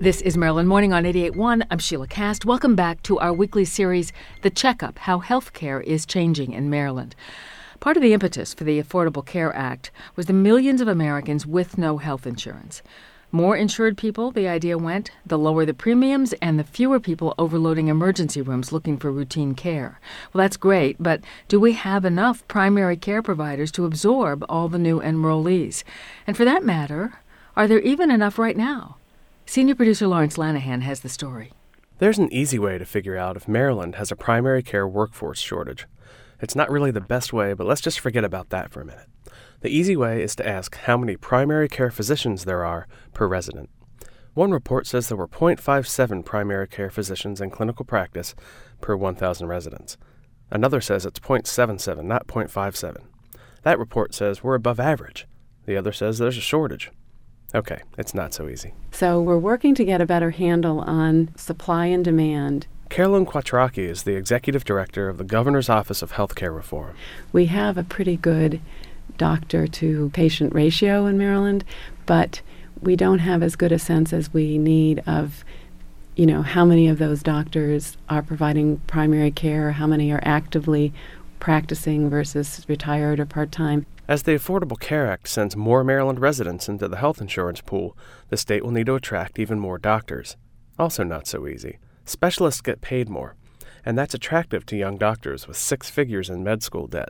This is Maryland Morning on 88.1. I'm Sheila Cast. Welcome back to our weekly series, The Checkup, How Healthcare is Changing in Maryland. Part of the impetus for the Affordable Care Act was the millions of Americans with no health insurance. More insured people, the idea went, the lower the premiums and the fewer people overloading emergency rooms looking for routine care. Well, that's great, but do we have enough primary care providers to absorb all the new enrollees? And for that matter, are there even enough right now? Senior producer Lawrence Lanahan has the story. There's an easy way to figure out if Maryland has a primary care workforce shortage. It's not really the best way, but let's just forget about that for a minute. The easy way is to ask how many primary care physicians there are per resident. One report says there were 0.57 primary care physicians in clinical practice per 1,000 residents. Another says it's 0.77, not 0.57. That report says we're above average. The other says there's a shortage. Okay, it's not so easy. So we're working to get a better handle on supply and demand. Carolyn Quattrocchi is the executive director of the Governor's Office of Healthcare Reform. We have a pretty good doctor-to-patient ratio in Maryland, but we don't have as good a sense as we need of, how many of those doctors are providing primary care, how many are actively practicing versus retired or part-time. As the Affordable Care Act sends more Maryland residents into the health insurance pool, the state will need to attract even more doctors. Also not so easy. Specialists get paid more, and that's attractive to young doctors with 6 figures in med school debt.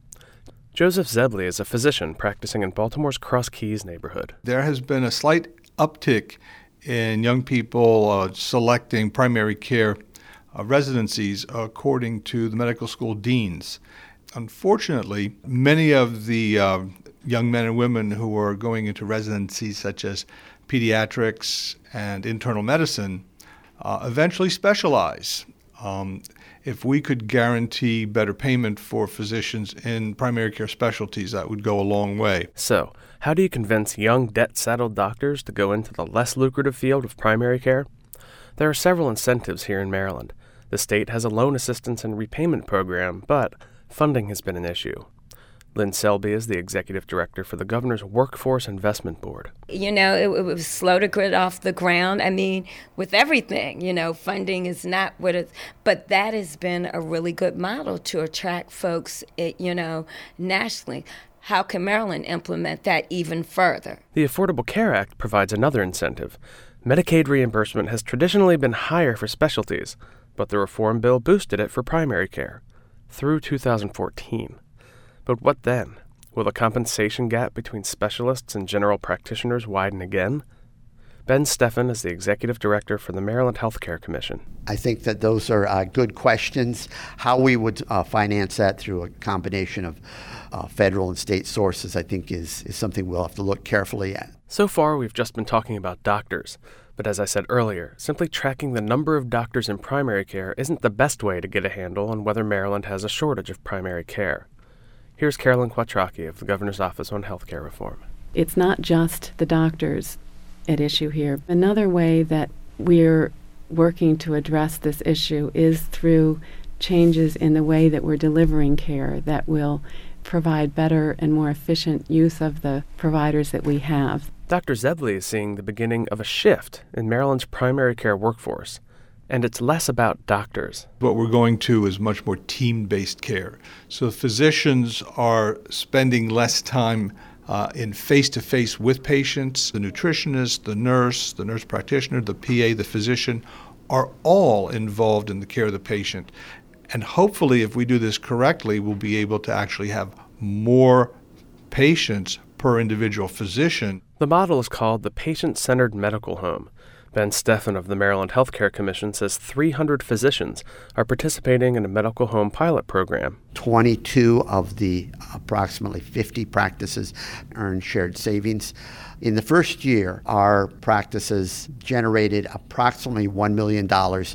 Joseph Zebley is a physician practicing in Baltimore's Cross Keys neighborhood. There has been a slight uptick in young people selecting primary care residencies according to the medical school deans. Unfortunately, many of the young men and women who are going into residencies such as pediatrics and internal medicine eventually specialize. If we could guarantee better payment for physicians in primary care specialties, that would go a long way. So, how do you convince young debt-saddled doctors to go into the less lucrative field of primary care? There are several incentives here in Maryland. The state has a loan assistance and repayment program, but funding has been an issue. Lynn Selby is the executive director for the Governor's Workforce Investment Board. It was slow to get off the ground. With everything, funding is not what it's, but that has been a really good model to attract folks, nationally. How can Maryland implement that even further? The Affordable Care Act provides another incentive. Medicaid reimbursement has traditionally been higher for specialties, but the reform bill boosted it for primary care through 2014. But what then? Will the compensation gap between specialists and general practitioners widen again? Ben Steffen is the executive director for the Maryland Healthcare Commission. I think that those are good questions. How we would finance that through a combination of federal and state sources, I think, is something we'll have to look carefully at. So far, we've just been talking about doctors. But as I said earlier, simply tracking the number of doctors in primary care isn't the best way to get a handle on whether Maryland has a shortage of primary care. Here's Carolyn Quattrocchi of the Governor's Office on Healthcare Reform. It's not just the doctors at issue here. Another way that we're working to address this issue is through changes in the way that we're delivering care that will provide better and more efficient use of the providers that we have. Dr. Zebley is seeing the beginning of a shift in Maryland's primary care workforce, and it's less about doctors. What we're going to is much more team-based care. So physicians are spending less time in face-to-face with patients. The nutritionist, the nurse practitioner, the PA, the physician are all involved in the care of the patient. And hopefully, if we do this correctly, we'll be able to actually have more patients per individual physician. The model is called the Patient-Centered Medical Home. Ben Steffen of the Maryland Healthcare Commission says 300 physicians are participating in a medical home pilot program. 22 of the approximately 50 practices earn shared savings. In the first year, our practices generated approximately $1 million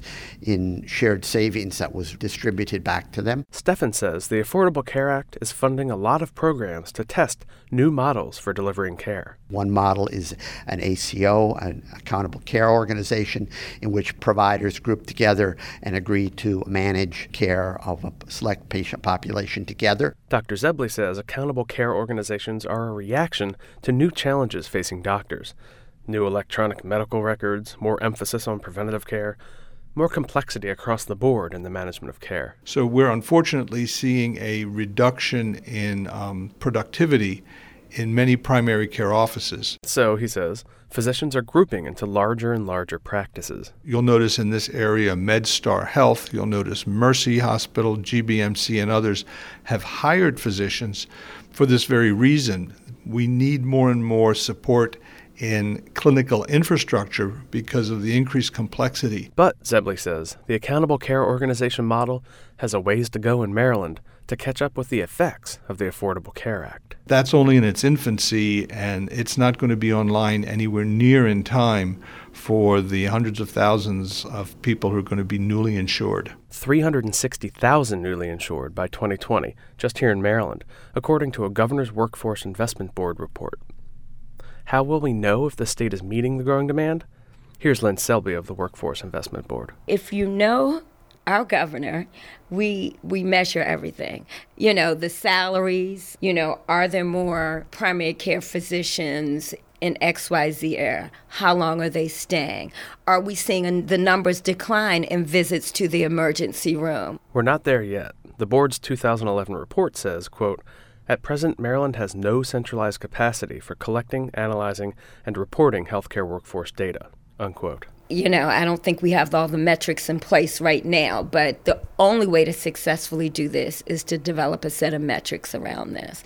in shared savings that was distributed back to them. Steffen says the Affordable Care Act is funding a lot of programs to test new models for delivering care. One model is an ACO, an Accountable Care Organization, in which providers group together and agree to manage care of a select patient population together. Dr. Zebley says accountable care organizations are a reaction to new challenges facing doctors. New electronic medical records, more emphasis on preventative care, more complexity across the board in the management of care. So we're unfortunately seeing a reduction in productivity in many primary care offices. So, he says, physicians are grouping into larger and larger practices. You'll notice in this area MedStar Health, you'll notice Mercy Hospital, GBMC, and others have hired physicians for this very reason. We need more and more support in clinical infrastructure because of the increased complexity. But, Zebley says, the Accountable Care Organization model has a ways to go in Maryland to catch up with the effects of the Affordable Care Act. That's only in its infancy, and it's not going to be online anywhere near in time for the hundreds of thousands of people who are going to be newly insured. 360,000 newly insured by 2020, just here in Maryland, according to a Governor's Workforce Investment Board report. How will we know if the state is meeting the growing demand? Here's Lynn Selby of the Workforce Investment Board. If you know our governor, we measure everything. You know, the salaries, are there more primary care physicians in XYZ area? How long are they staying? Are we seeing the numbers decline in visits to the emergency room? We're not there yet. The board's 2011 report says, quote, "At present, Maryland has no centralized capacity for collecting, analyzing, and reporting healthcare workforce data," unquote. I don't think we have all the metrics in place right now, but the only way to successfully do this is to develop a set of metrics around this.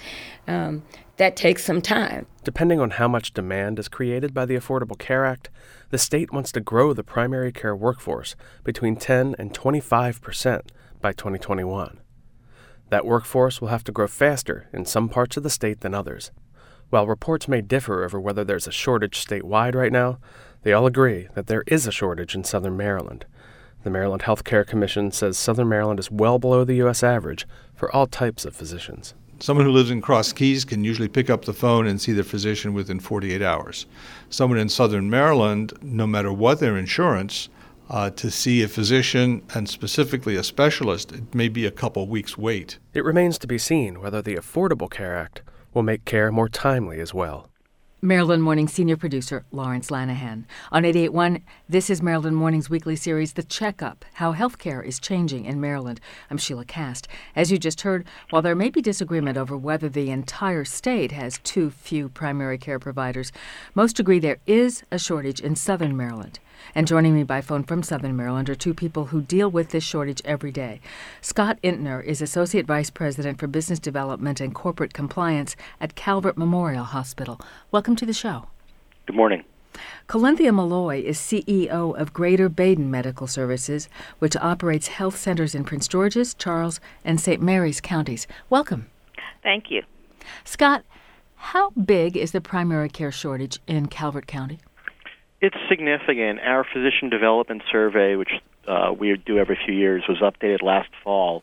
That takes some time. Depending on how much demand is created by the Affordable Care Act, the state wants to grow the primary care workforce between 10 and 25% by 2021. That workforce will have to grow faster in some parts of the state than others. While reports may differ over whether there's a shortage statewide right now, they all agree that there is a shortage in Southern Maryland. The Maryland Health Care Commission says Southern Maryland is well below the U.S. average for all types of physicians. Someone who lives in Cross Keys can usually pick up the phone and see their physician within 48 hours. Someone in Southern Maryland, no matter what their insurance, to see a physician, and specifically a specialist, it may be a couple weeks' wait. It remains to be seen whether the Affordable Care Act will make care more timely as well. Maryland Morning senior producer Lawrence Lanahan. On 88.1, this is Maryland Morning's weekly series, The Checkup, How Healthcare is Changing in Maryland. I'm Sheila Cast. As you just heard, while there may be disagreement over whether the entire state has too few primary care providers, most agree there is a shortage in Southern Maryland. And joining me by phone from Southern Maryland are two people who deal with this shortage every day. Scott Intner is Associate Vice President for Business Development and Corporate Compliance at Calvert Memorial Hospital. Welcome to the show. Good morning. Colenthia Malloy is CEO of Greater Baden Medical Services, which operates health centers in Prince George's, Charles, and St. Mary's counties. Welcome. Thank you. Scott, how big is the primary care shortage in Calvert County? It's significant. Our physician development survey, which we do every few years, was updated last fall,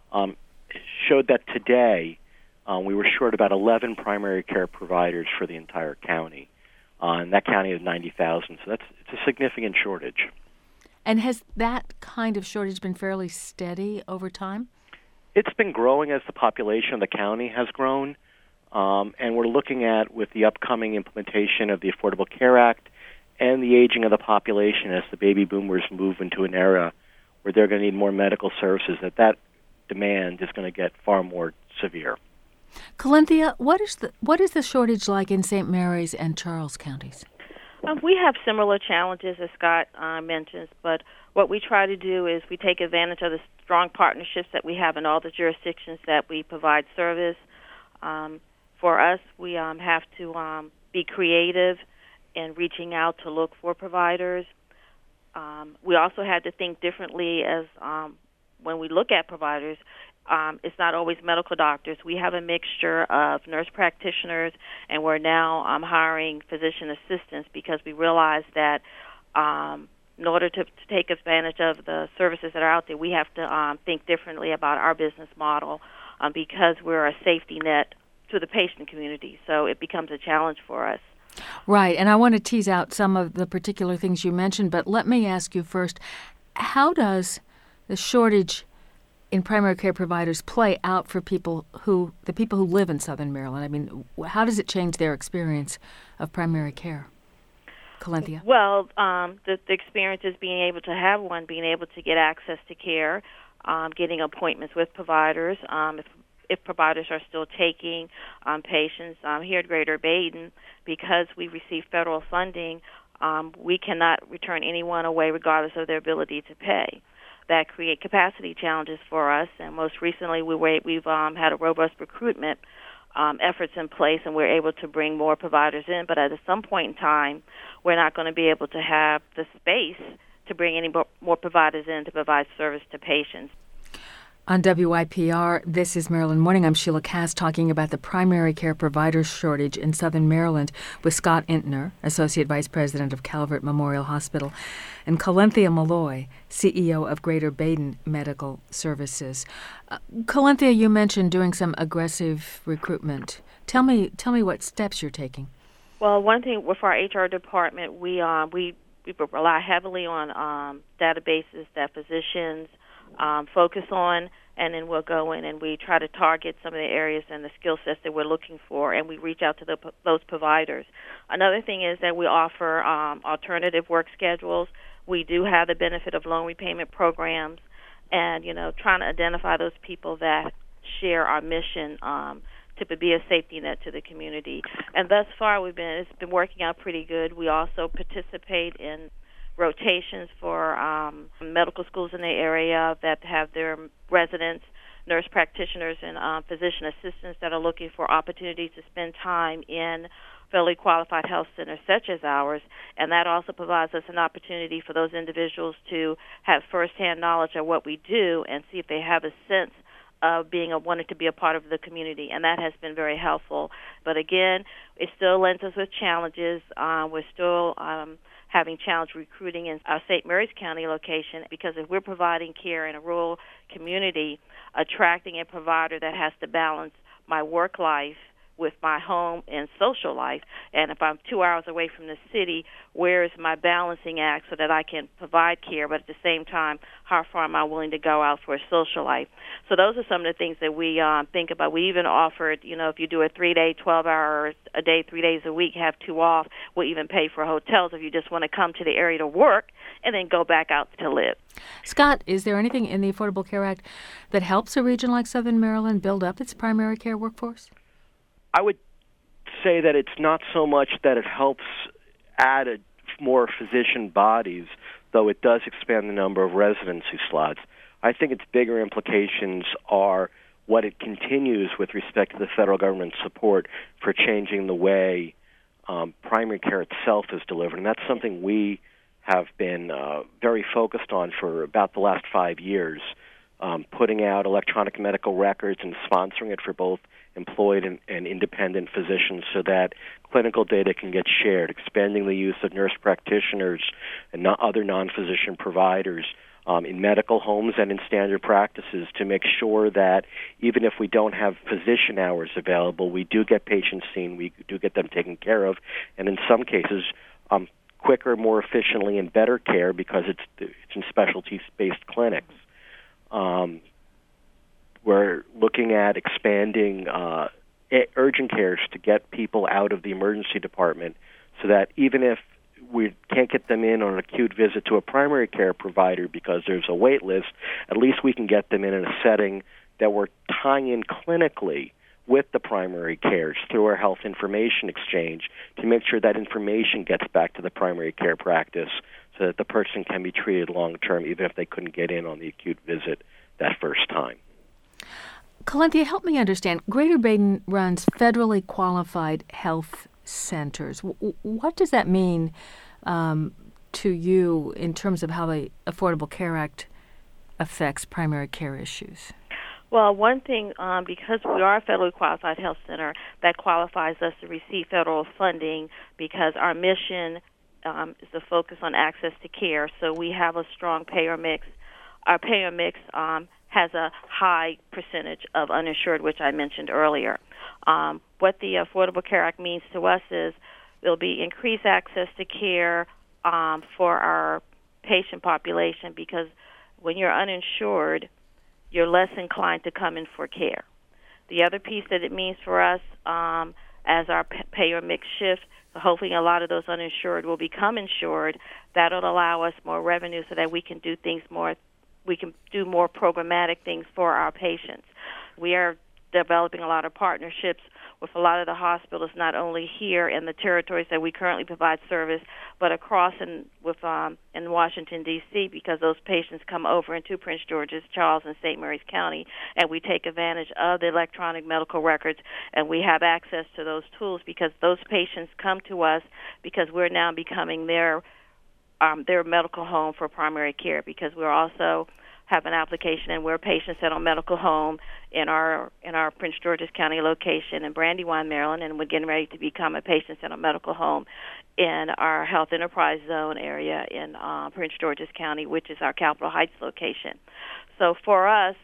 showed that today we were short about 11 primary care providers for the entire county. And that county is 90,000, so it's a significant shortage. And has that kind of shortage been fairly steady over time? It's been growing as the population of the county has grown, and we're looking at, with the upcoming implementation of the Affordable Care Act, and the aging of the population as the baby boomers move into an era where they're going to need more medical services, that demand is going to get far more severe. Colenthia, what is the shortage like in St. Mary's and Charles counties? We have similar challenges, as Scott mentions, but what we try to do is we take advantage of the strong partnerships that we have in all the jurisdictions that we provide service. For us, we have to be creative and reaching out to look for providers. We also had to think differently as when we look at providers. It's not always medical doctors. We have a mixture of nurse practitioners, and we're now hiring physician assistants because we realize that in order to take advantage of the services that are out there, we have to think differently about our business model because we're a safety net to the patient community. So it becomes a challenge for us. Right, and I want to tease out some of the particular things you mentioned, but let me ask you first, how does the shortage in primary care providers play out for the people who live in Southern Maryland? I mean, how does it change their experience of primary care? Calenthia? Well, the experience is being able to have one, being able to get access to care, getting appointments with providers. If providers are still taking patients here at Greater Baden, because we receive federal funding, we cannot return anyone away regardless of their ability to pay. That create capacity challenges for us, and most recently we've had a robust recruitment efforts in place, and we're able to bring more providers in. But at some point in time, we're not going to be able to have the space to bring any more providers in to provide service to patients. On WIPR, this is Maryland Morning. I'm Sheila Cass talking about the primary care provider shortage in Southern Maryland with Scott Entner, Associate Vice President of Calvert Memorial Hospital, and Calenthia Malloy, CEO of Greater Baden Medical Services. Calenthia, you mentioned doing some aggressive recruitment. Tell me what steps you're taking. Well, one thing with our HR department, we rely heavily on databases that physicians focus on, and then we'll go in and we try to target some of the areas and the skill sets that we're looking for, and we reach out to those providers. Another thing is that we offer alternative work schedules. We do have the benefit of loan repayment programs, and trying to identify those people that share our mission to be a safety net to the community. And thus far, it's been working out pretty good. We also participate in rotations for medical schools in the area that have their residents, nurse practitioners, and physician assistants that are looking for opportunities to spend time in federally qualified health centers such as ours, and that also provides us an opportunity for those individuals to have firsthand knowledge of what we do and see if they have a sense of wanting to be a part of the community, and that has been very helpful. But again, it still lends us with challenges. We're still having challenge recruiting in our St. Mary's County location, because if we're providing care in a rural community, attracting a provider that has to balance my work life with my home and social life, and if I'm 2 hours away from the city, where is my balancing act so that I can provide care, but at the same time, how far am I willing to go out for a social life? So those are some of the things that we think about. We even offered, if you do a 3-day, 12-hour a day, 3 days a week, have 2 off, we'll even pay for hotels if you just want to come to the area to work and then go back out to live. Scott, is there anything in the Affordable Care Act that helps a region like Southern Maryland build up its primary care workforce? I would say that it's not so much that it helps add more physician bodies, though it does expand the number of residency slots. I think its bigger implications are what it continues with respect to the federal government's support for changing the way primary care itself is delivered. And that's something we have been very focused on for about the last 5 years, putting out electronic medical records and sponsoring it for both employed and independent physicians so that clinical data can get shared, expanding the use of nurse practitioners and other non-physician providers in medical homes and in standard practices to make sure that even if we don't have physician hours available, we do get patients seen, we do get them taken care of, and in some cases quicker, more efficiently, and better care because it's in specialty-based clinics. We're looking at expanding urgent cares to get people out of the emergency department so that even if we can't get them in on an acute visit to a primary care provider because there's a wait list, at least we can get them in a setting that we're tying in clinically with the primary cares through our health information exchange to make sure that information gets back to the primary care practice so that the person can be treated long-term even if they couldn't get in on the acute visit that first time. Calenthia, help me understand. Greater Baden runs federally qualified health centers. What does that mean to you in terms of how the Affordable Care Act affects primary care issues? Well, one thing, because we are a federally qualified health center, that qualifies us to receive federal funding because our mission is to focus on access to care. So we have a strong payer mix. Our payer mix has a high percentage of uninsured, which I mentioned earlier. What the Affordable Care Act means to us is there'll be increased access to care for our patient population because when you're uninsured, you're less inclined to come in for care. The other piece that it means for us, as our payer mix shifts, hopefully a lot of those uninsured will become insured. That'll allow us more revenue so that we can do more programmatic things for our patients. We are developing a lot of partnerships with a lot of the hospitals, not only here in the territories that we currently provide service, but across in Washington, D.C., because those patients come over into Prince George's, Charles, and St. Mary's County, and we take advantage of the electronic medical records, and we have access to those tools because those patients come to us because we're now becoming their medical home for primary care, because we're also have an application, and we're a patient-centered medical home in our Prince George's County location in Brandywine, Maryland, and we're getting ready to become a patient-centered medical home in our Health Enterprise Zone area in Prince George's County, which is our Capitol Heights location. So for us,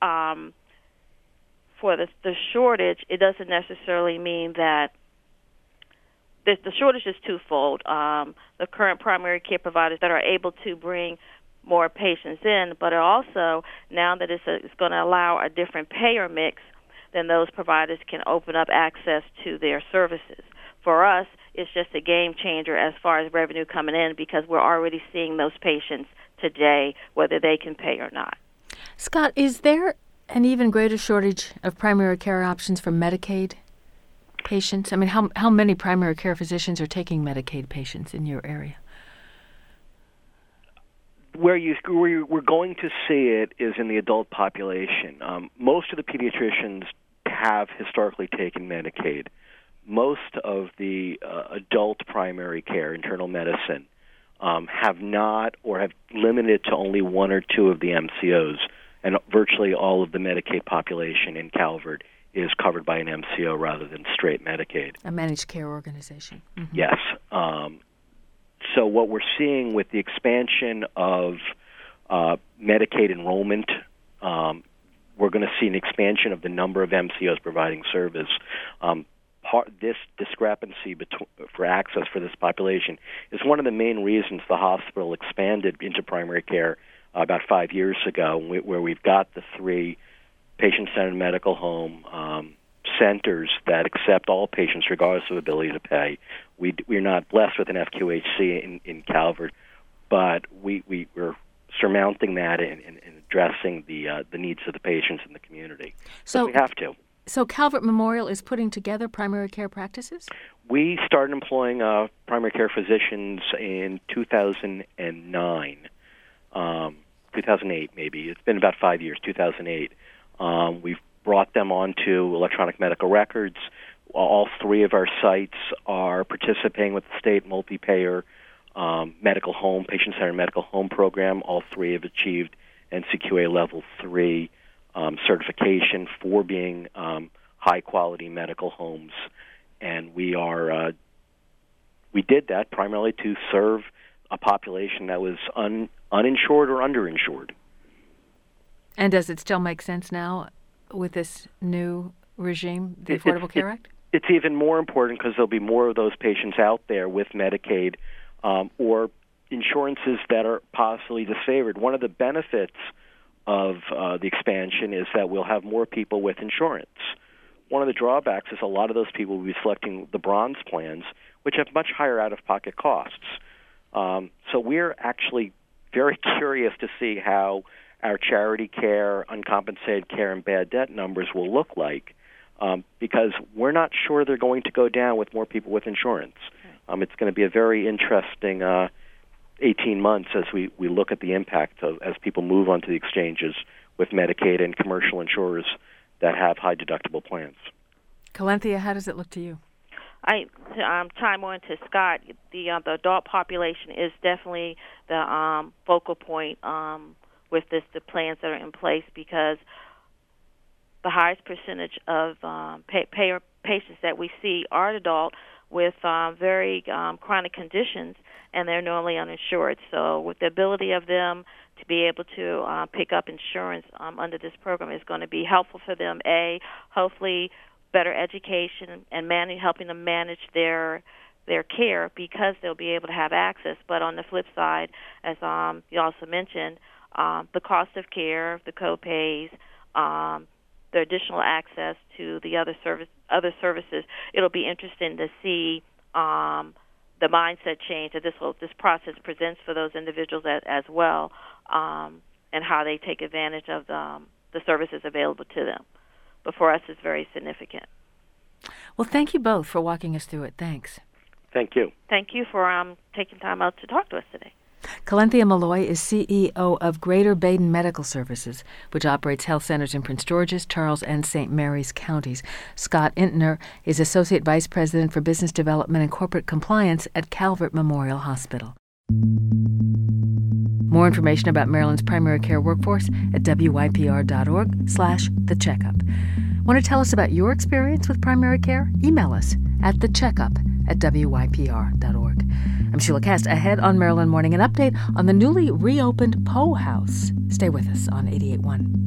for the shortage, it doesn't necessarily mean that the shortage is twofold. The current primary care providers that are able to bring more patients in, but also now that it's going to allow a different payer mix, then those providers can open up access to their services. For us, it's just a game changer as far as revenue coming in because we're already seeing those patients today, whether they can pay or not. Scott, is there an even greater shortage of primary care options for Medicaid patients? I mean, how many primary care physicians are taking Medicaid patients in your area? Where we're going to see it is in the adult population. Most of the pediatricians have historically taken Medicaid. Most of the adult primary care, internal medicine, have not or have limited to only one or two of the MCOs, and virtually all of the Medicaid population in Calvert is covered by an MCO rather than straight Medicaid. A managed care organization. Mm-hmm. Yes. So what we're seeing with the expansion of Medicaid enrollment, we're going to see an expansion of the number of MCOs providing service. This discrepancy for access for this population is one of the main reasons the hospital expanded into primary care about 5 years ago, where we've got the 3 patient-centered medical home centers that accept all patients regardless of ability to pay. We're not blessed with an FQHC in Calvert, but we're surmounting that and addressing the needs of the patients in the community. So we have to. So Calvert Memorial is putting together primary care practices? We started employing primary care physicians in 2009, 2008 maybe. It's been about 5 years, 2008. We've brought them onto electronic medical records. All 3 of our sites are participating with the state multi-payer medical home, patient-centered medical home program. All 3 have achieved NCQA Level 3 certification for being high-quality medical homes. And we did that primarily to serve a population that was uninsured or underinsured. And does it still make sense now with this new regime, the Affordable Care Act? It's even more important because there'll be more of those patients out there with Medicaid or insurances that are possibly disfavored. One of the benefits of the expansion is that we'll have more people with insurance. One of the drawbacks is a lot of those people will be selecting the bronze plans, which have much higher out-of-pocket costs. So we're actually very curious to see how our charity care, uncompensated care, and bad debt numbers will look like because we're not sure they're going to go down with more people with insurance. It's going to be a very interesting 18 months as we look at the impact as people move onto the exchanges with Medicaid and commercial insurers that have high deductible plans. Calenthia, how does it look to you? I chime on to Scott. The adult population is definitely the focal point with the plans that are in place because the highest percentage of payer patients that we see are adult with very chronic conditions, and they're normally uninsured. So with the ability of them to be able to pick up insurance under this program is going to be helpful for them, hopefully better education and helping them manage their care because they'll be able to have access. But on the flip side, as you also mentioned, the cost of care, the co-pays, the additional access to the other other services, it'll be interesting to see the mindset change that this process presents for those individuals as well, and how they take advantage of the services available to them. But for us, it's very significant. Well, thank you both for walking us through it. Thanks. Thank you. Thank you for taking time out to talk to us today. Calenthia Malloy is CEO of Greater Baden Medical Services, which operates health centers in Prince George's, Charles, and St. Mary's counties. Scott Intner is Associate Vice President for Business Development and Corporate Compliance at Calvert Memorial Hospital. More information about Maryland's primary care workforce at wypr.org/the checkup. Want to tell us about your experience with primary care? Email us at thecheckup@wypr.org. I'm Sheila Cast. Ahead on Maryland Morning, an update on the newly reopened Poe House. Stay with us on 88.1.